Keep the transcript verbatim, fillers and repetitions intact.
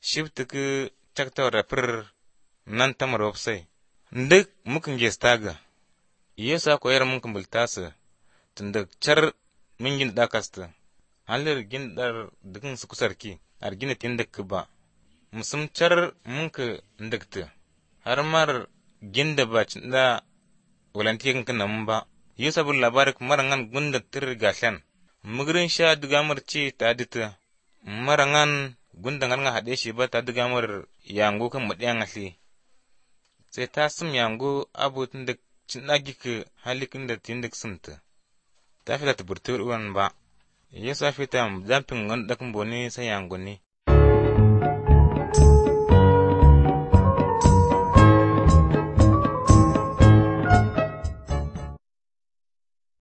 shibtuku chaktawra pir nan tamar wapsai duk mukan gestaga yesa koyar mun kumbultasu tunda char min gin dakasta halir gin dar dukun su kusarki argina tindak ba musum char mun ka ndakta har mar ginda ba cinda walantiyan kana mun ba yesa bul labarik marangan gunda tir gashan mugrin sha dugamar ci ta dita marangan gunda ngan hade shi ba ta dugamar yango kan madiyan asli sai ta sum yango abu tunda cinda gika halikin da tindak sumta ta fita ta burtur uwan ba yesa fita zampin ngan dakin boni sai yango ne